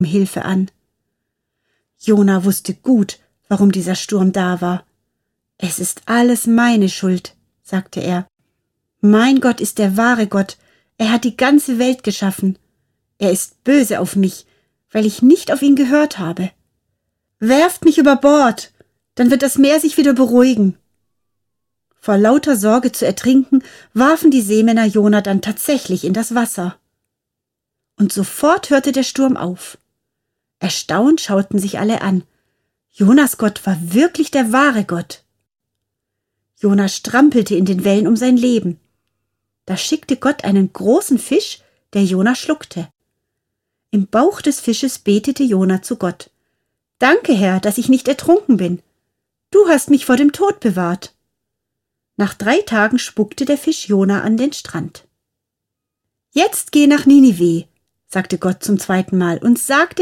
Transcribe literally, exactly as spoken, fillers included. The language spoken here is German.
um Hilfe an. Jona wusste gut, warum dieser Sturm da war. »Es ist alles meine Schuld«, sagte er. »Mein Gott ist der wahre Gott. Er hat die ganze Welt geschaffen. Er ist böse auf mich, weil ich nicht auf ihn gehört habe. Werft mich über Bord, dann wird das Meer sich wieder beruhigen.« Vor lauter Sorge zu ertrinken, warfen die Seemänner Jona dann tatsächlich in das Wasser. Und sofort hörte der Sturm auf. Erstaunt schauten sich alle an. Jonas Gott war wirklich der wahre Gott. Jona strampelte in den Wellen um sein Leben. Da schickte Gott einen großen Fisch, der Jona schluckte. Im Bauch des Fisches betete Jona zu Gott. »Danke, Herr, dass ich nicht ertrunken bin. Du hast mich vor dem Tod bewahrt.« Nach drei Tagen spuckte der Fisch Jona an den Strand. »Jetzt geh nach Ninive«, sagte Gott zum zweiten Mal, »und sag